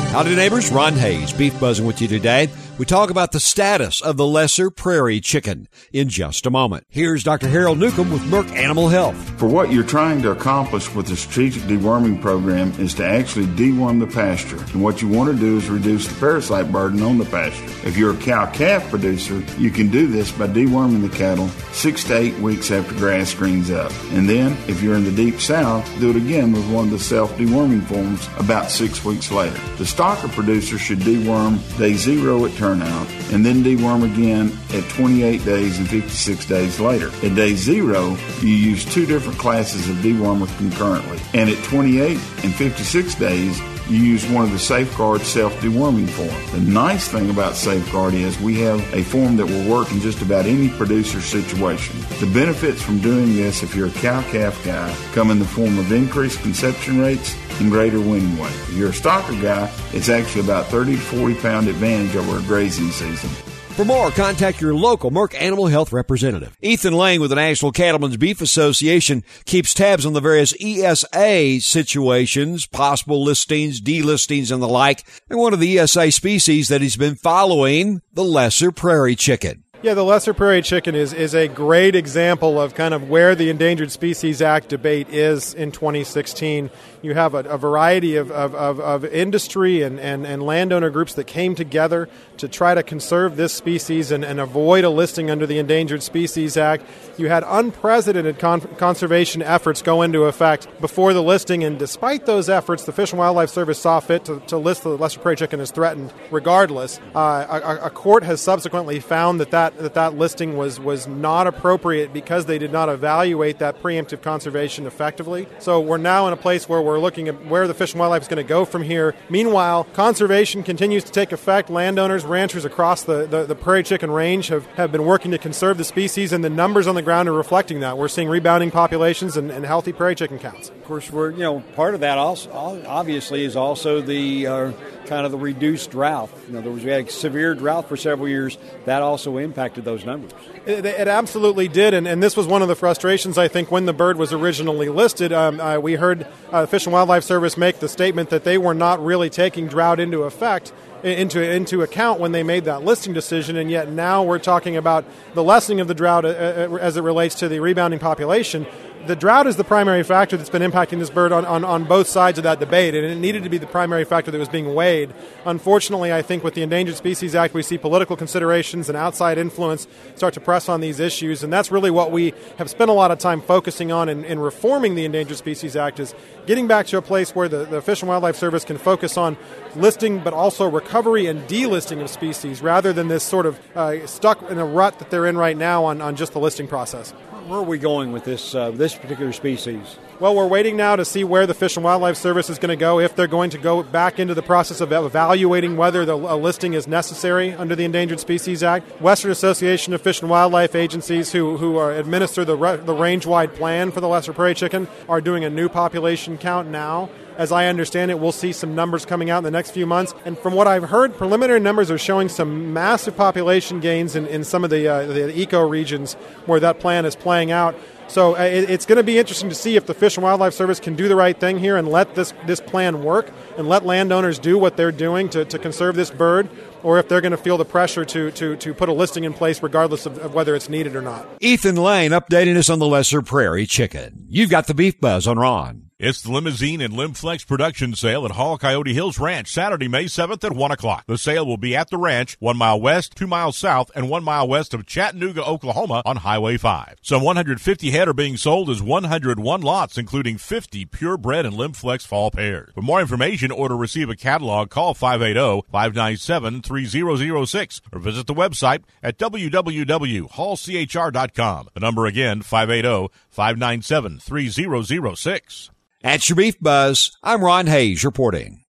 Howdy, neighbors. Ron Hayes, Beef Buzzing with you today. We talk about the status of the lesser prairie chicken in just a moment. Here's Dr. Harold Newcomb with Merck Animal Health. For what you're trying to accomplish with the strategic deworming program is to actually deworm the pasture. And what you want to do is reduce the parasite burden on the pasture. If you're a cow-calf producer, you can do this by deworming the cattle 6 to 8 weeks after grass greens up. And then, if you're in the deep south, do it again with one of the self-deworming forms about 6 weeks later. The stocker producer should deworm day 0 at turnout, and then deworm again at 28 days and 56 days later. At day 0, you use 2 different classes of dewormer concurrently, and at 28 and 56 days, you use one of the Safeguard self-deworming forms. The nice thing about Safeguard is we have a form that will work in just about any producer situation. The benefits from doing this, if you're a cow-calf guy, come in the form of increased conception rates and greater weaning weight. If you're a stocker guy, it's actually about 30 to 40 pound advantage over a grazing season. For more, contact your local Merck Animal Health representative. Ethan Lane with the National Cattlemen's Beef Association keeps tabs on the various ESA situations, possible listings, delistings, and the like. And one of the ESA species that he's been following, the lesser prairie chicken. Yeah, the lesser prairie chicken is a great example of kind of where the Endangered Species Act debate is in 2016. You have a variety of industry and landowner groups that came together to try to conserve this species and avoid a listing under the Endangered Species Act. You had unprecedented conservation efforts go into effect before the listing, and despite those efforts, the Fish and Wildlife Service saw fit to list the lesser prairie chicken as threatened regardless. A court has subsequently found that listing was not appropriate because they did not evaluate that preemptive conservation effectively. So we're now in a place where we're looking at where the Fish and Wildlife is going to go from here. Meanwhile, conservation continues to take effect. Landowners, ranchers across the prairie chicken range have been working to conserve the species, and the numbers on the ground are reflecting that. We're seeing rebounding populations and healthy prairie chicken counts. Of course, part of that also obviously is also the kind of the reduced drought. In other words, we had severe drought for several years. That also impacted those numbers. It absolutely did, and this was one of the frustrations, I think, when the bird was originally listed. We heard Fish and Wildlife Service make the statement that they were not really taking drought into account when they made that listing decision, and yet now we're talking about the lessening of the drought as it relates to the rebounding population. The drought is the primary factor that's been impacting this bird on both sides of that debate, and it needed to be the primary factor that was being weighed. Unfortunately, I think with the Endangered Species Act, we see political considerations and outside influence start to press on these issues, and that's really what we have spent a lot of time focusing on in reforming the Endangered Species Act, is getting back to a place where the Fish and Wildlife Service can focus on listing but also recovery and delisting of species rather than this sort of stuck in a rut that they're in right now on just the listing process. Where are we going with this particular species? Well, we're waiting now to see where the Fish and Wildlife Service is going to go, if they're going to go back into the process of evaluating whether a listing is necessary under the Endangered Species Act. Western Association of Fish and Wildlife Agencies, who administer the range-wide plan for the lesser prairie chicken, are doing a new population count now. As I understand it, we'll see some numbers coming out in the next few months. And from what I've heard, preliminary numbers are showing some massive population gains in some of the eco-regions where that plan is playing out. So it's going to be interesting to see if the Fish and Wildlife Service can do the right thing here and let this plan work and let landowners do what they're doing to conserve this bird, or if they're going to feel the pressure to put a listing in place regardless of whether it's needed or not. Ethan Lane updating us on the lesser prairie chicken. You've got the Beef Buzz on Ron. It's the Limousine and Limflex production sale at Hall Coyote Hills Ranch, Saturday, May 7th at 1 o'clock. The sale will be at the ranch, 1 mile west, 2 miles south, and 1 mile west of Chattanooga, Oklahoma on Highway 5. Some 150 head are being sold as 101 lots, including 50 purebred and Limflex fall pairs. For more information or to receive a catalog, call 580-597-3006 or visit the website at www.hallchr.com. The number again, 580-597-3006. At your Beef Buzz, I'm Ron Hayes reporting.